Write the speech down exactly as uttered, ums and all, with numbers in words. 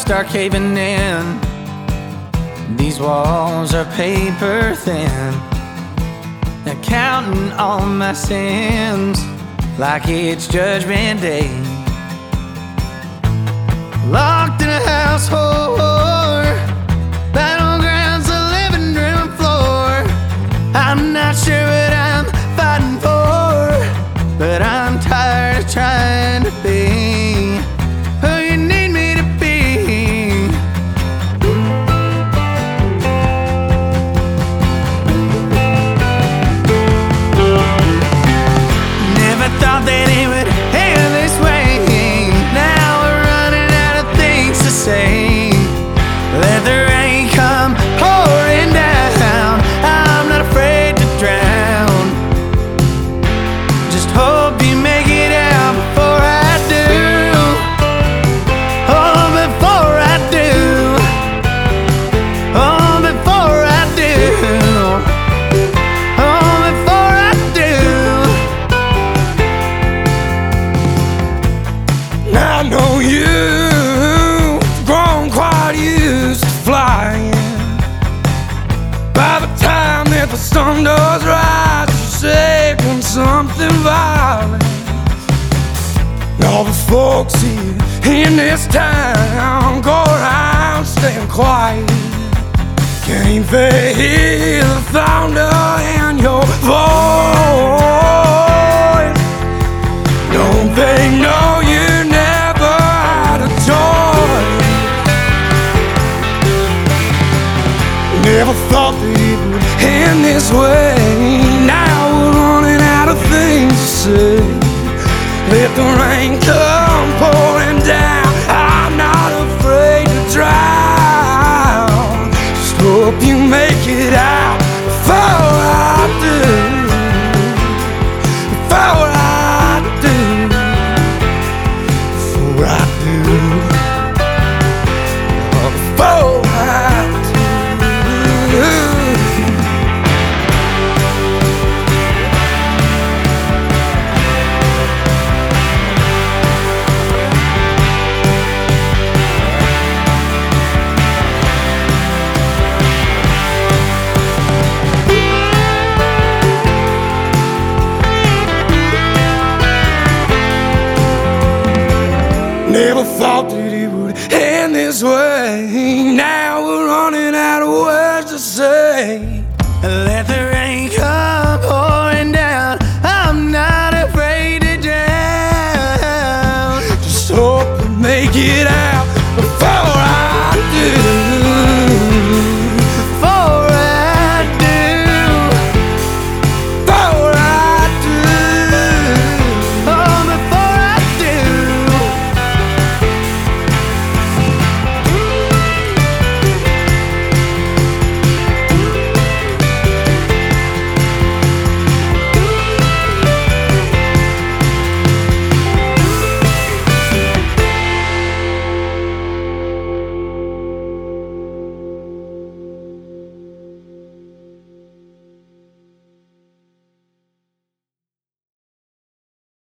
start caving in. These walls are paper thin. They're counting all my sins like it's Judgment Day. Locked in a household, battleground's the living room floor. I'm not sure what I'm fighting for, but I'm tired of trying to be who you need me to be. Never thought that it would end this way. Now we're running out of things to say. Let the rain come pouring down. I'm not afraid to drown. Just hope you make it out before I do. Oh, before I do. Oh, before I do. Oh, before I do. I know you've grown quite used to flying. By the time that the sun does rise, you're safe from something violent. All the folks here in this town go around staying quiet. Can't they hear the thunder in your voice? Don't they know you never had a choice? Never thought that it would end this way. Now we're running out of things to say. Let the rain come